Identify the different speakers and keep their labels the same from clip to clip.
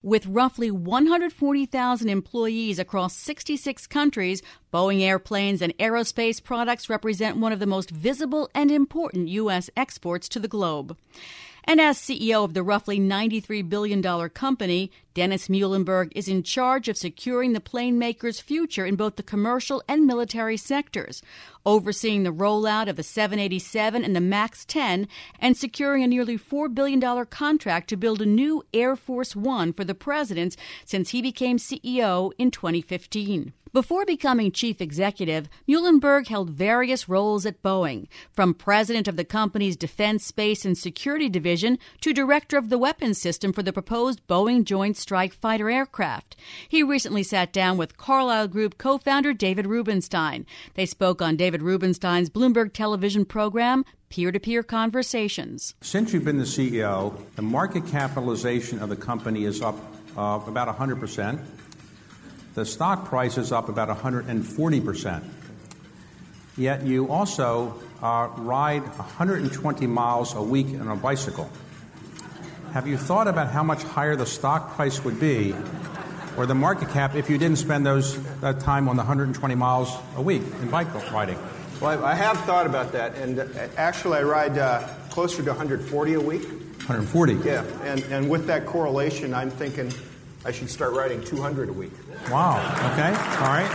Speaker 1: With roughly 140,000 employees across 66 countries, Boeing airplanes and aerospace products represent one of the most visible and important U.S. exports to the globe. And as CEO of the roughly $93 billion company, Dennis Muilenburg is in charge of securing the plane maker's future in both the commercial and military sectors, overseeing the rollout of the 787 and the MAX 10, and securing a nearly $4 billion contract to build a new Air Force One for the president since he became CEO in 2015. Before becoming chief executive, Muilenburg held various roles at Boeing, from president of the company's Defense, Space, and Security Division to director of the weapons system for the proposed Boeing Joint Strike Fighter aircraft. He recently sat down with Carlyle Group co-founder David Rubenstein. They spoke on David Rubenstein's Bloomberg television program, Peer-to-Peer Conversations.
Speaker 2: Since you've been the CEO, the market capitalization of the company is up about 100%. The stock price is up about 140%. Yet you also ride 120 miles a week on a bicycle. Have you thought about how much higher the stock price would be, or the market cap, if you didn't spend that time on the 120 miles a week in bike riding?
Speaker 3: Well, I have thought about that, and actually I ride closer to 140 a week.
Speaker 2: 140?
Speaker 3: Yeah, and with that correlation, I'm thinking I should start riding 200 a week.
Speaker 2: Wow. Okay. All right.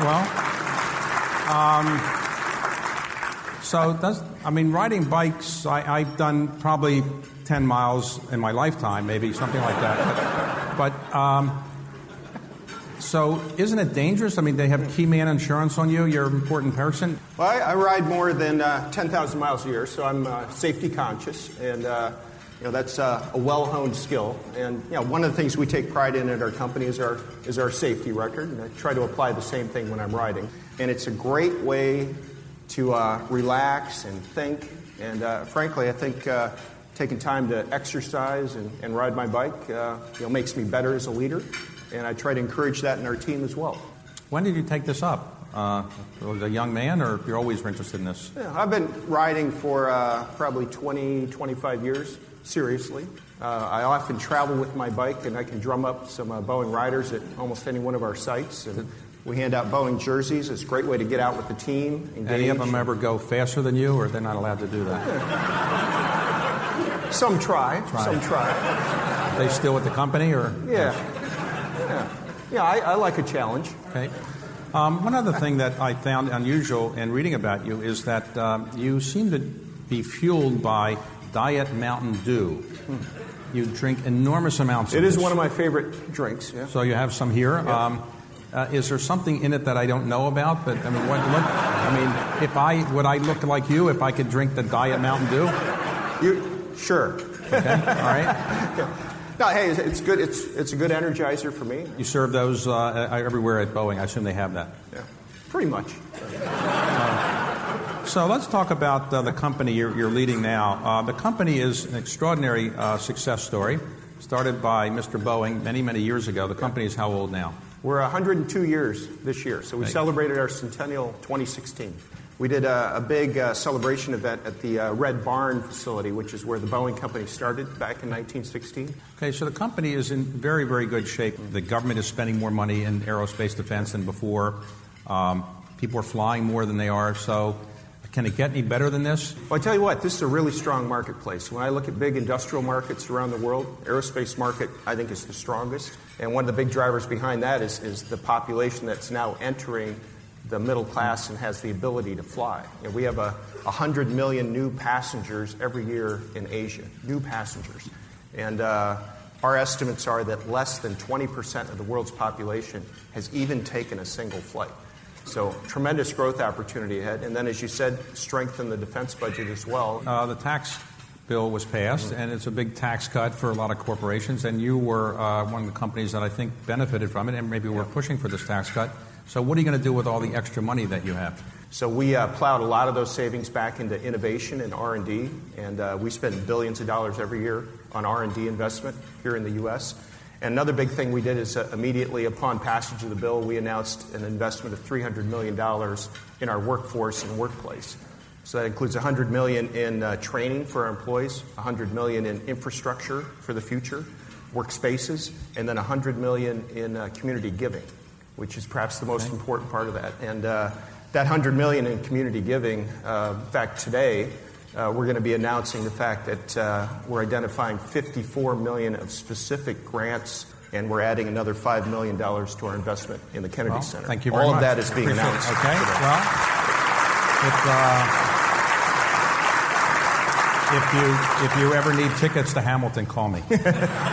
Speaker 2: Well, riding bikes, I've done probably 10 miles in my lifetime, maybe something like that. So isn't it dangerous? I mean, they have key man insurance on you. You're an important person.
Speaker 3: Well, I ride more than 10,000 miles a year, so I'm safety conscious, and that's a well-honed skill. And one of the things we take pride in at our company is our safety record, and I try to apply the same thing when I'm riding. And it's a great way to relax and think. And frankly, I think taking time to exercise and ride my bike makes me better as a leader. And I try to encourage that in our team as well.
Speaker 2: When did you take this up? Was a young man, or you're always interested in this?
Speaker 3: Yeah, I've been riding for probably 20, 25 years, seriously. I often travel with my bike, and I can drum up some Boeing riders at almost any one of our sites. And we hand out Boeing jerseys. It's a great way to get out with the team, engage.
Speaker 2: Any of them ever go faster than you, or they're not allowed to do that?
Speaker 3: Some try. Some try.
Speaker 2: Are they still with the company, or?
Speaker 3: Yeah, I like a challenge.
Speaker 2: Okay. One other thing that I found unusual in reading about you is that you seem to be fueled by Diet Mountain Dew. You drink enormous amounts of it.
Speaker 3: It is one of my favorite drinks. Yeah.
Speaker 2: So you have some here.
Speaker 3: Yeah.
Speaker 2: Is there something in it that I don't know about? But would I look like you if I could drink the Diet Mountain Dew?
Speaker 3: Sure.
Speaker 2: Okay. All right.
Speaker 3: Yeah. No, hey, it's good. It's a good energizer for me.
Speaker 2: You serve those everywhere at Boeing. I assume they have that.
Speaker 3: Yeah, pretty much.
Speaker 2: So let's talk about the company you're leading now. The company is an extraordinary success story, started by Mr. Boeing many, many years ago. The company is how old now?
Speaker 3: We're 102 years this year, so we celebrated our centennial 2016. We did a big celebration event at the Red Barn facility, which is where the Boeing company started back in 1916.
Speaker 2: Okay, so the company is in very, very good shape. The government is spending more money in aerospace defense than before. People are flying more than they are. So can it get any better than this?
Speaker 3: Well, I tell you what, this is a really strong marketplace. When I look at big industrial markets around the world, aerospace market, I think, is the strongest. And one of the big drivers behind that is the population that's now entering the middle class and has the ability to fly. We have 100 million new passengers every year in Asia, new passengers. And our estimates are that less than 20% of the world's population has even taken a single flight. So tremendous growth opportunity ahead. And then, as you said, strengthen the defense budget as well.
Speaker 2: The tax bill was passed, and it's a big tax cut for a lot of corporations. And you were one of the companies that I think benefited from it, and maybe were pushing for this tax cut. So what are you going to do with all the extra money that you have?
Speaker 3: So we plowed a lot of those savings back into innovation and R&D, and we spend billions of dollars every year on R&D investment here in the U.S. And another big thing we did is immediately upon passage of the bill, we announced an investment of $300 million in our workforce and workplace. So that includes $100 million in training for our employees, $100 million in infrastructure for the future, workspaces, and then $100 million in community giving, which is perhaps the most important part of that. And that $100 million in community giving, in fact, today, we're going to be announcing the fact that we're identifying $54 million of specific grants, and we're adding another $5 million to our investment in the Kennedy Center.
Speaker 2: Thank you very much.
Speaker 3: All of that is being announced.
Speaker 2: Okay.
Speaker 3: today.
Speaker 2: Well, if you ever need tickets to Hamilton, call me.
Speaker 3: Deal.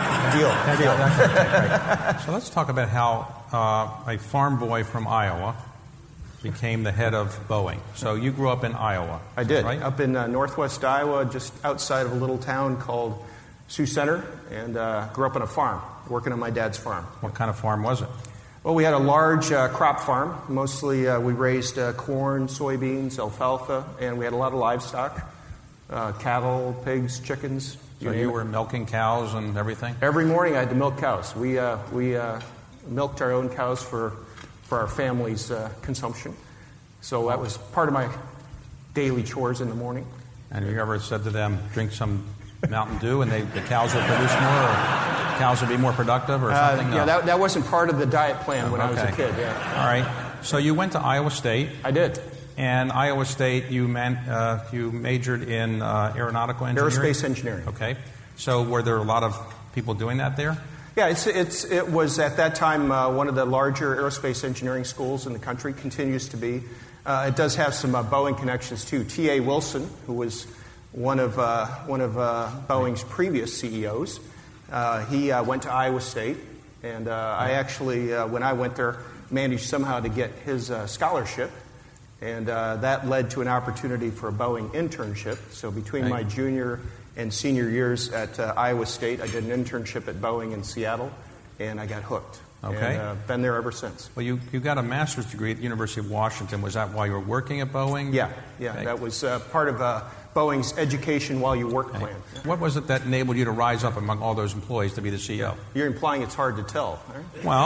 Speaker 2: Okay. So let's talk about how a farm boy from Iowa became the head of Boeing. So you grew up in Iowa.
Speaker 3: I did,
Speaker 2: right?
Speaker 3: Up in northwest Iowa, just outside of a little town called Sioux Center, and grew up on a farm, working on my dad's farm.
Speaker 2: What kind of farm was it?
Speaker 3: Well, we had a large crop farm. Mostly we raised corn, soybeans, alfalfa, and we had a lot of livestock, cattle, pigs, chickens.
Speaker 2: So you were milking cows and everything?
Speaker 3: Every morning I had to milk cows. We milked our own cows for our family's consumption. So that was part of my daily chores in the morning.
Speaker 2: And you ever said to them, drink some Mountain Dew and the cows will produce more, or cows will be more productive or something? No.
Speaker 3: Yeah, that wasn't part of the diet plan when I was a kid. Yeah.
Speaker 2: All right. So you went to Iowa State.
Speaker 3: I did.
Speaker 2: And Iowa State, you majored in aeronautical engineering?
Speaker 3: Aerospace engineering.
Speaker 2: Okay. So were there a lot of people doing that there?
Speaker 3: Yeah, it was at that time one of the larger aerospace engineering schools in the country, continues to be. It does have some Boeing connections too. T.A. Wilson, who was one of Boeing's previous CEOs, he went to Iowa State, and I actually, when I went there, managed somehow to get his scholarship, and that led to an opportunity for a Boeing internship. So between my junior and senior years at Iowa State, I did an internship at Boeing in Seattle, and I got hooked.
Speaker 2: Okay.
Speaker 3: And been there ever since.
Speaker 2: Well, you got a master's degree at the University of Washington. Was that while you were working at Boeing?
Speaker 3: Yeah.
Speaker 2: Okay.
Speaker 3: That was part of Boeing's education while you work plan.
Speaker 2: What was it that enabled you to rise up among all those employees to be the CEO?
Speaker 3: You're implying it's hard to tell, right?
Speaker 2: Well,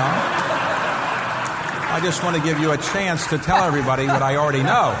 Speaker 2: I just want to give you a chance to tell everybody what I already know.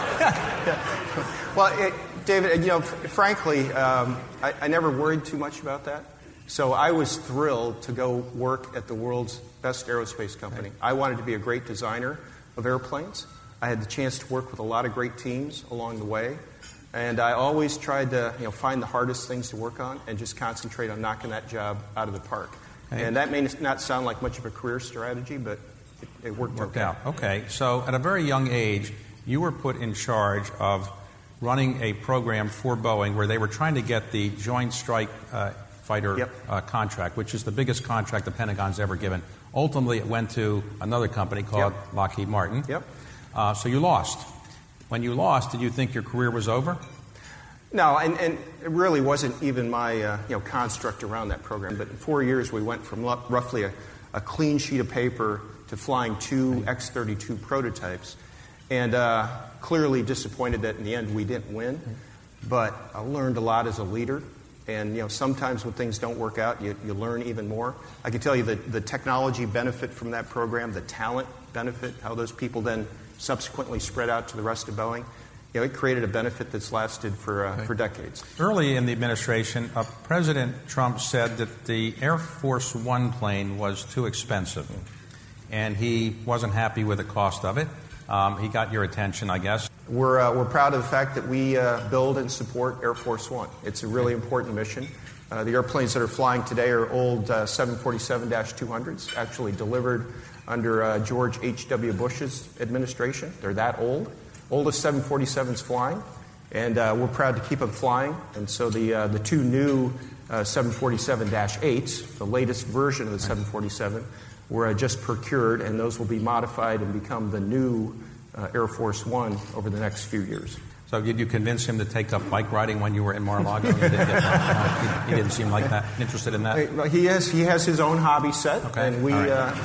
Speaker 3: Well, David, frankly, I never worried too much about that. So I was thrilled to go work at the world's best aerospace company. I wanted to be a great designer of airplanes. I had the chance to work with a lot of great teams along the way. And I always tried to find the hardest things to work on and just concentrate on knocking that job out of the park. And that may not sound like much of a career strategy, but it worked out.
Speaker 2: Okay. So at a very young age, you were put in charge of running a program for Boeing where they were trying to get the Joint Strike Fighter contract, which is the biggest contract the Pentagon's ever given. Ultimately, it went to another company called Lockheed Martin. So you lost. When you lost, did you think your career was over?
Speaker 3: No, and it really wasn't even my construct around that program. But in 4 years, we went from roughly a clean sheet of paper to flying 2 X-32 prototypes. And clearly disappointed that in the end we didn't win. But I learned a lot as a leader. And sometimes when things don't work out, you learn even more. I can tell you that the technology benefit from that program, the talent benefit, how those people then subsequently spread out to the rest of Boeing, it created a benefit that's lasted for decades.
Speaker 2: Early in the administration, President Trump said that the Air Force One plane was too expensive, and he wasn't happy with the cost of it. He got your attention, I guess.
Speaker 3: We're proud of the fact that we build and support Air Force One. It's a really important mission. The airplanes that are flying today are old 747-200s, actually delivered under George H.W. Bush's administration. They're that old. Oldest 747s flying, and we're proud to keep them flying. And so the 2 new 747-8s, the latest version of the 747, were just procured, and those will be modified and become the new Air Force One over the next few years.
Speaker 2: So did you convince him to take up bike riding when you were in Mar-a-Lago? He didn't seem like that interested in that.
Speaker 3: He has his own hobby set, and we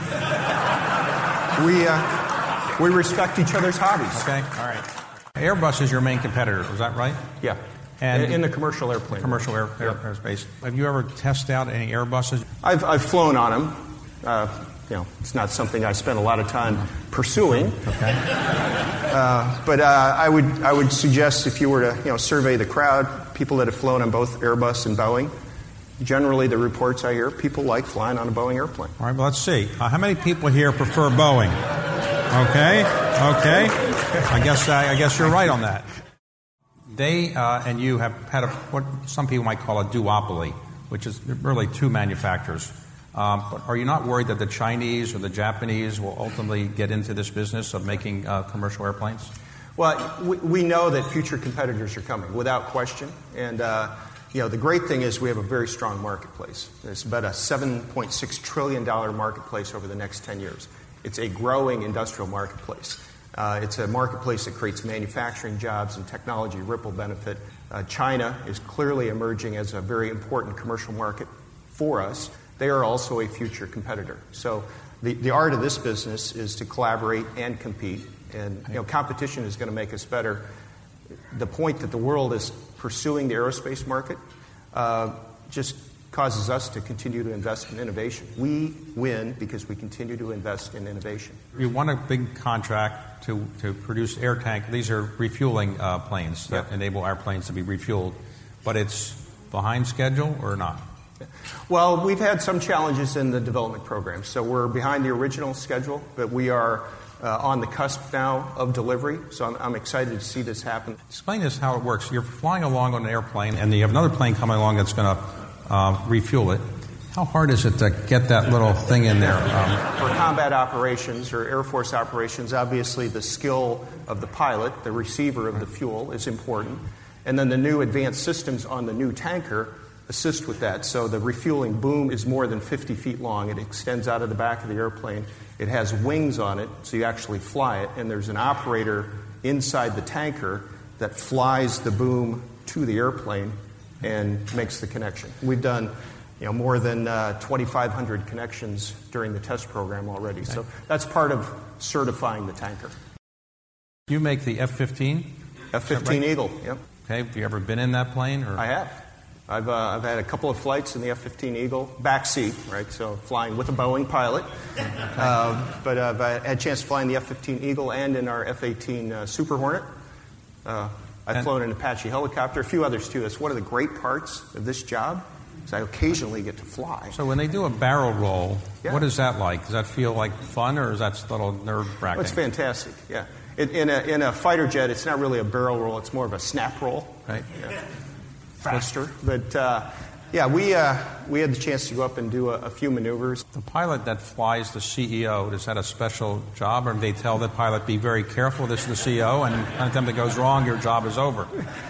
Speaker 3: respect each other's hobbies.
Speaker 2: Okay, all right. Airbus is your main competitor, is that right?
Speaker 3: Yeah.
Speaker 2: And
Speaker 3: in the commercial airplane.
Speaker 2: Commercial airspace. Have you ever tested out any Airbuses?
Speaker 3: I've flown on them. It's not something I spend a lot of time pursuing.
Speaker 2: Okay.
Speaker 3: But I would suggest if you were to survey the crowd, people that have flown on both Airbus and Boeing, generally the reports I hear, people like flying on a Boeing airplane.
Speaker 2: All right, well, let's see. How many people here prefer Boeing? Okay. I guess you're right on that. They and you have had what some people might call a duopoly, which is really two manufacturers. But are you not worried that the Chinese or the Japanese will ultimately get into this business of making commercial airplanes?
Speaker 3: Well, we know that future competitors are coming, without question. And the great thing is we have a very strong marketplace. It's about a $7.6 trillion marketplace over the next 10 years. It's a growing industrial marketplace. It's a marketplace that creates manufacturing jobs and technology ripple benefit. China is clearly emerging as a very important commercial market for us. They are also a future competitor. So the art of this business is to collaborate and compete. And competition is going to make us better. The point that the world is pursuing the aerospace market just causes us to continue to invest in innovation. We win because we continue to invest in innovation.
Speaker 2: You won a big contract to produce air tank. These are refueling planes that enable airplanes to be refueled. But it's behind schedule or not?
Speaker 3: Well, we've had some challenges in the development program. So we're behind the original schedule, but we are on the cusp now of delivery. So I'm excited to see this happen.
Speaker 2: Explain this how it works. You're flying along on an airplane, and you have another plane coming along that's going to refuel it. How hard is it to get that little thing in there?
Speaker 3: For combat operations or Air Force operations, obviously the skill of the pilot, the receiver of the fuel, is important. And then the new advanced systems on the new tanker assist with that. So the refueling boom is more than 50 feet long. It extends out of the back of the airplane. It has wings on it, so you actually fly it. And there's an operator inside the tanker that flies the boom to the airplane and makes the connection. We've done more than 2,500 connections during the test program already. Okay. So that's part of certifying the tanker.
Speaker 2: You make the F-15?
Speaker 3: F-15 right? Eagle, yep.
Speaker 2: Okay, have you ever been in that plane? Or?
Speaker 3: I have. I've had a couple of flights in the F-15 Eagle, back seat, right? So flying with a Boeing pilot. But I've had a chance to fly in the F-15 Eagle and in our F-18 Super Hornet. I've flown an Apache helicopter, a few others too. That's one of the great parts of this job, is I occasionally get to fly.
Speaker 2: So when they do a barrel roll, what is that like? Does that feel like fun, or is that a little nerve-wracking?
Speaker 3: Oh, it's fantastic, yeah. In a fighter jet, it's not really a barrel roll. It's more of a snap roll.
Speaker 2: Right.
Speaker 3: Yeah. Faster. But, we had the chance to go up and do a few maneuvers.
Speaker 2: The pilot that flies the CEO, is that a special job, or do they tell the pilot, be very careful, this is the CEO, and anytime that goes wrong, your job is over?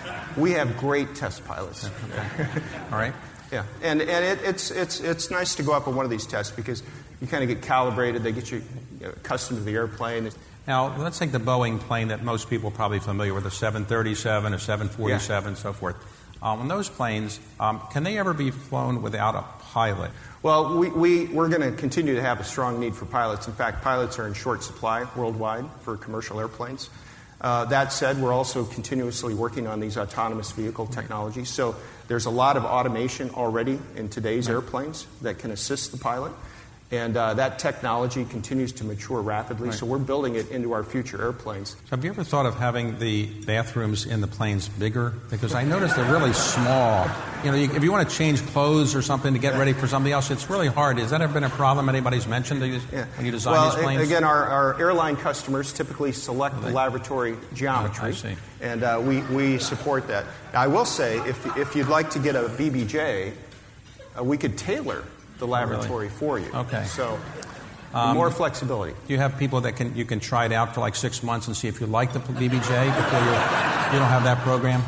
Speaker 3: We have great test pilots.
Speaker 2: Okay. All right.
Speaker 3: Yeah, and it's nice to go up on one of these tests because you kind of get calibrated. They get you accustomed to the airplane.
Speaker 2: Now, let's take the Boeing plane that most people are probably familiar with, a 737, a 747, so forth. On those planes, can they ever be flown without a pilot?
Speaker 3: Well, we're going to continue to have a strong need for pilots. In fact, pilots are in short supply worldwide for commercial airplanes. That said, we're also continuously working on these autonomous vehicle technologies. So there's a lot of automation already in today's airplanes that can assist the pilot. And that technology continues to mature rapidly, right. So we're building it into our future airplanes.
Speaker 2: So have you ever thought of having the bathrooms in the planes bigger? Because I noticed they're really small. If you want to change clothes or something to get ready for something else, it's really hard. Has that ever been a problem anybody's mentioned when you design these planes?
Speaker 3: Again, our airline customers typically select the laboratory geometry.
Speaker 2: I see.
Speaker 3: And we support that. I will say, if you'd like to get a BBJ, we could tailor the laboratory for you.
Speaker 2: Okay.
Speaker 3: So more flexibility.
Speaker 2: Do you have people that you can try it out for like 6 months and see if you like the BBJ before you don't have that program?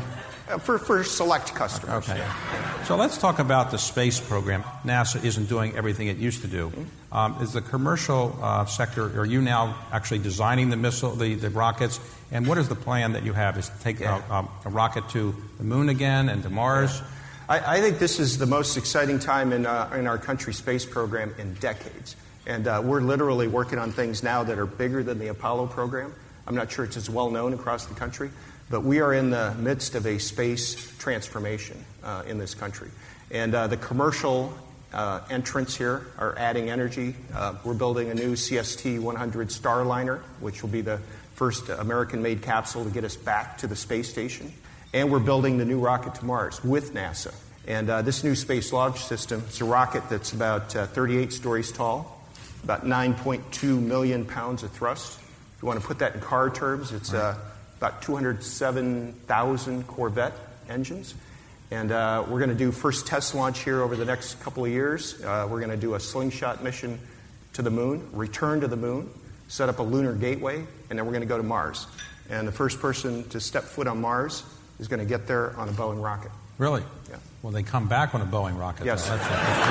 Speaker 3: For select customers.
Speaker 2: Okay. So let's talk about the space program. NASA isn't doing everything it used to do. Is the commercial sector, are you now actually designing the missile, the rockets? And what is the plan that you have? Is to take a rocket to the moon again and to Mars?
Speaker 3: Yeah. I think this is the most exciting time in our country's space program in decades. And we're literally working on things now that are bigger than the Apollo program. I'm not sure it's as well known across the country, but we are in the midst of a space transformation in this country. And the commercial entrants here are adding energy. We're building a new CST-100 Starliner, which will be the first American-made capsule to get us back to the space station. And we're building the new rocket to Mars with NASA. And this new Space Launch System, it's a rocket that's about 38 stories tall, about 9.2 million pounds of thrust. If you want to put that in car terms, it's about 207,000 Corvette engines. And we're going to do first test launch here over the next couple of years. We're going to do a slingshot mission to the moon, return to the moon, set up a lunar gateway, and then we're going to go to Mars. And the first person to step foot on Mars is going to get there on a Boeing rocket.
Speaker 2: Really?
Speaker 3: Yeah.
Speaker 2: Well, they come back on a Boeing rocket.
Speaker 3: Yes.
Speaker 2: That's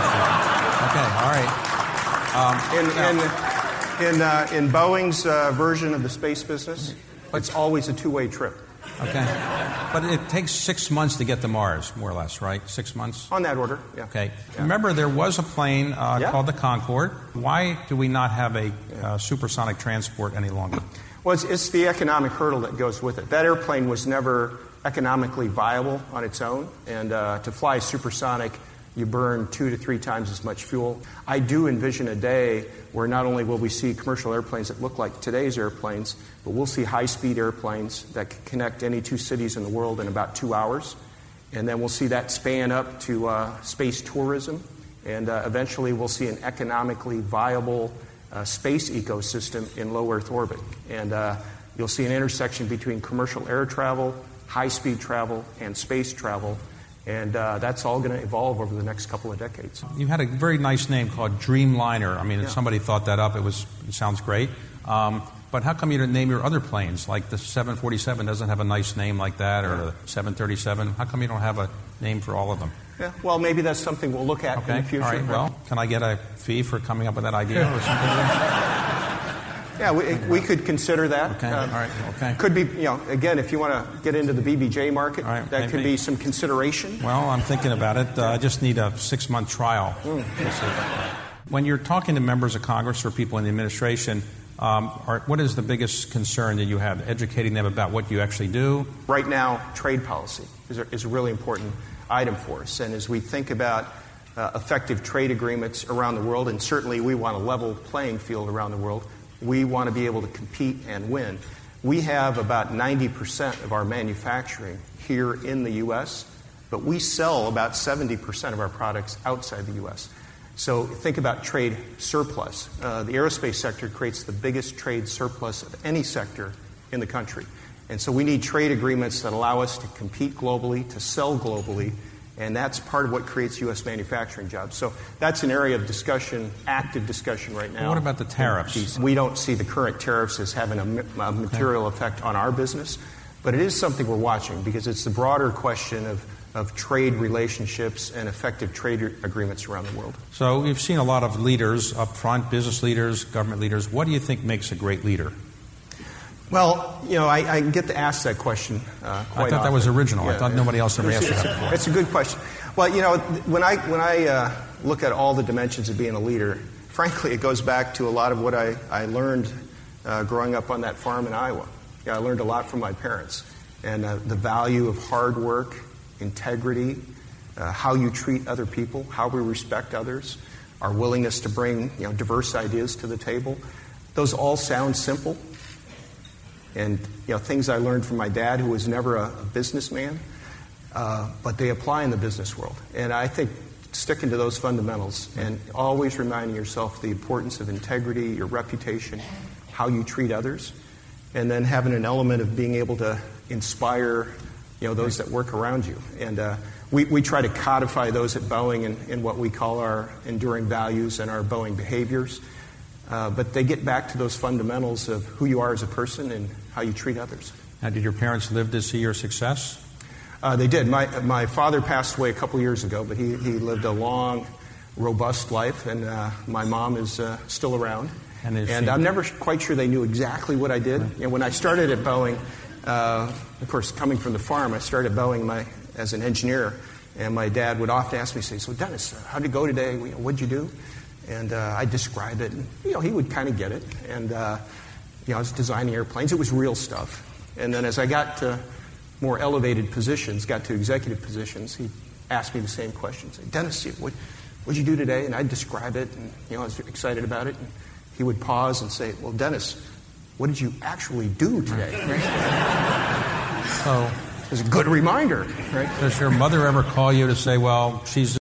Speaker 3: okay, all right. In Boeing's version of the space business, it's always a two-way trip.
Speaker 2: Okay. But it takes 6 months to get to Mars, more or less, right? 6 months?
Speaker 3: On that order, yeah.
Speaker 2: Okay.
Speaker 3: Yeah.
Speaker 2: Remember, there was a plane called the Concorde. Why do we not have a supersonic transport any longer?
Speaker 3: Well, it's the economic hurdle that goes with it. That airplane was never economically viable on its own, and to fly supersonic, you burn 2 to 3 times as much fuel. I do envision a day where not only will we see commercial airplanes that look like today's airplanes, but we'll see high-speed airplanes that can connect any 2 cities in the world in about 2 hours. And then we'll see that span up to space tourism. And eventually we'll see an economically viable space ecosystem in low Earth orbit. And you'll see an intersection between commercial air travel, high-speed travel, and space travel. And that's all going to evolve over the next couple of decades.
Speaker 2: You had a very nice name called Dreamliner. I mean, if somebody thought that up, it sounds great. But how come you didn't name your other planes? Like the 747 doesn't have a nice name like that, or the 737. How come you don't have a name for all of them?
Speaker 3: Yeah, well, maybe that's something we'll look at in the future.
Speaker 2: All right. Well, can I get a fee for coming up with that idea or something?
Speaker 3: Yeah, we could consider that.
Speaker 2: Okay. All right. Okay.
Speaker 3: Could be, again, if you want to get into the BBJ market,
Speaker 2: right,
Speaker 3: that could be some consideration.
Speaker 2: Well, I'm thinking about it. I just need a 6-month trial. When you're talking to members of Congress or people in the administration, what is the biggest concern that you have? Educating them about what you actually do?
Speaker 3: Right now, trade policy is a really important item for us. And as we think about effective trade agreements around the world, and certainly we want a level playing field around the world, we want to be able to compete and win. We have about 90% of our manufacturing here in the U.S., but we sell about 70% of our products outside the U.S. So think about trade surplus. The aerospace sector creates the biggest trade surplus of any sector in the country. And so we need trade agreements that allow us to compete globally, to sell globally, and that's part of what creates U.S. manufacturing jobs. So that's an area of discussion, active discussion right now.
Speaker 2: Well, what about the tariffs?
Speaker 3: We don't see the current tariffs as having a material effect on our business, but it is something we're watching because it's the broader question of trade relationships and effective trade agreements around the world.
Speaker 2: So you've seen a lot of leaders up front, business leaders, government leaders. What do you think makes a great leader?
Speaker 3: Well, I get to ask that question quite often.
Speaker 2: I thought that was original. I thought nobody else ever asked that before.
Speaker 3: It's a good question. Well, when I look at all the dimensions of being a leader, frankly, it goes back to a lot of what I learned growing up on that farm in Iowa. I learned a lot from my parents. And the value of hard work, integrity, how you treat other people, how we respect others, our willingness to bring diverse ideas to the table. Those all sound simple. And things I learned from my dad, who was never a businessman, but they apply in the business world. And I think sticking to those fundamentals and always reminding yourself the importance of integrity, your reputation, how you treat others, and then having an element of being able to inspire those that work around you. And we try to codify those at Boeing in what we call our enduring values and our Boeing behaviors. But they get back to those fundamentals of who you are as a person and how you treat others.
Speaker 2: Now, did your parents live to see your success?
Speaker 3: They did. My father passed away a couple years ago, but he lived a long, robust life, and my mom is still around. And I'm never quite sure they knew exactly what I did. When I started at Boeing, of course, coming from the farm, I started at Boeing as an engineer, and my dad would often ask me, say, "So Dennis, how'd it go today? What'd you do?" And I'd describe it, and he would kind of get it. And I was designing airplanes. It was real stuff. And then as I got to more elevated positions, got to executive positions, he asked me the same question. Say, "Dennis, what'd you do today?" And I'd describe it, and I was excited about it. And he would pause and say, "Well, Dennis, what did you actually do today?"
Speaker 2: So
Speaker 3: It's a good reminder, right?
Speaker 2: Does your mother ever call you to say, well, she's